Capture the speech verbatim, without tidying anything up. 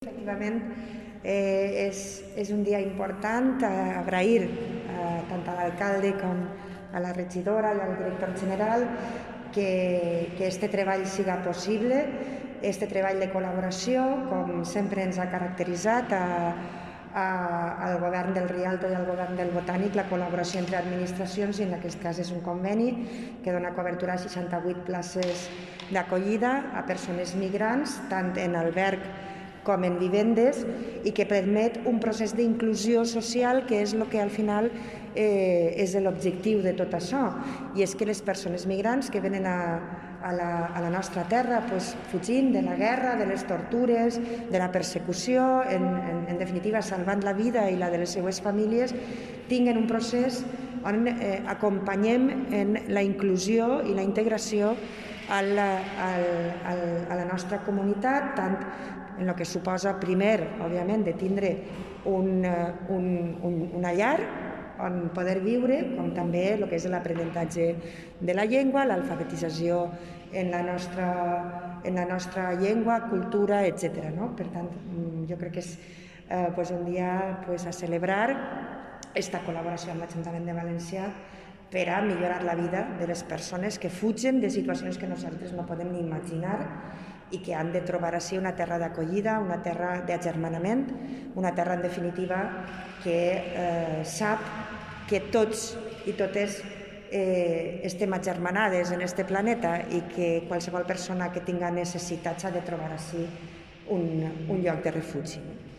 Efectivament, eh, és, és un dia important. Eh, agrair eh, tant a l'alcalde com a la regidora i al director general que, que este treball siga possible, este treball de col·laboració, com sempre ens ha caracteritzat a, a, al govern del Rialto i al govern del Botànic, la col·laboració entre administracions, i en aquest cas és un conveni que dona cobertura a seixanta-vuit places d'acollida a persones migrants, tant en alberg com en vivendes, i que permet un procés d'inclusió social, que és el que al final eh, és l'objectiu de tot això, i és que les persones migrants que venen a, a, la, a la nostra terra pues, fugint de la guerra, de les tortures, de la persecució, en, en, en definitiva salvant la vida i la de les seues famílies, tinguen un procés on eh, acompanyem en la inclusió i la integració al, al, al, a la nostra comunitat, tant en el que suposa primer, òbviament, de tindre un, un, un, una llar on poder viure, com també el que és l'aprenentatge de la llengua, l'alfabetització en la nostra, en la nostra llengua, cultura, etcètera. No? Per tant, jo crec que és eh, pues un dia pues, a celebrar aquesta col·laboració amb l'Ajuntament de València per a millorar la vida de les persones que fugen de situacions que nosaltres no podem ni imaginar i que han de trobar així una terra d'acollida, una terra d'agermanament, una terra, en definitiva, que eh, sap que tots i totes eh, estem agermanades en este planeta i que qualsevol persona que tinga necessitats ha de trobar així un, un lloc de refugi.